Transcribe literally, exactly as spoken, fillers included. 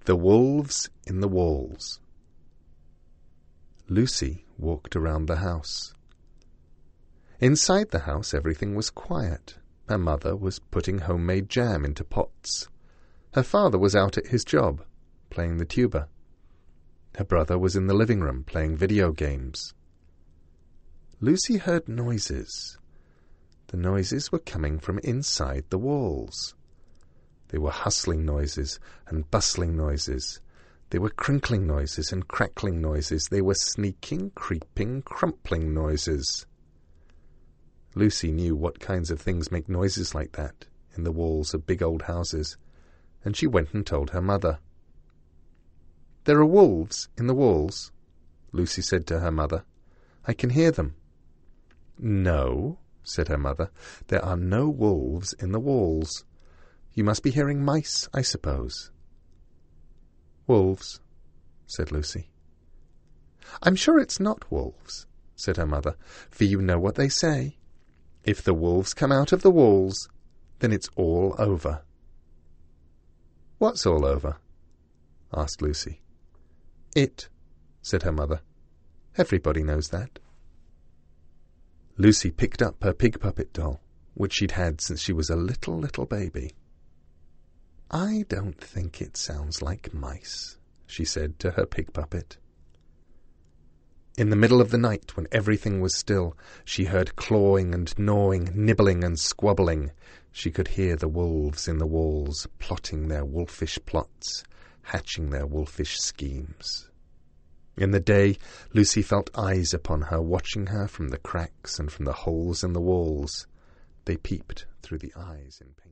The Wolves in the Walls. Lucy walked around the house. Inside the house everything was quiet. Her mother was putting homemade jam into pots. Her father was out at his job, playing the tuba. Her brother was in the living room playing video games. Lucy heard noises. The noises were coming from inside the walls. They were hustling noises and bustling noises. They were crinkling noises and crackling noises. They were sneaking, creeping, crumpling noises. Lucy knew what kinds of things make noises like that in the walls of big old houses, and she went and told her mother. "There are wolves in the walls," Lucy said to her mother. "I can hear them." "No," said her mother, "there are no wolves in the walls. You must be hearing mice, I suppose." "Wolves," said Lucy. "I'm sure it's not wolves," said her mother, "for you know what they say. If the wolves come out of the walls, then it's all over." "What's all over?" asked Lucy. "It," said her mother. "Everybody knows that." Lucy picked up her pig puppet doll, which she'd had since she was a little, little baby. "I don't think it sounds like mice," she said to her pig puppet. In the middle of the night, when everything was still, she heard clawing and gnawing, nibbling and squabbling. She could hear the wolves in the walls, plotting their wolfish plots, hatching their wolfish schemes. In the day, Lucy felt eyes upon her, watching her from the cracks and from the holes in the walls. They peeped through the eyes in pink.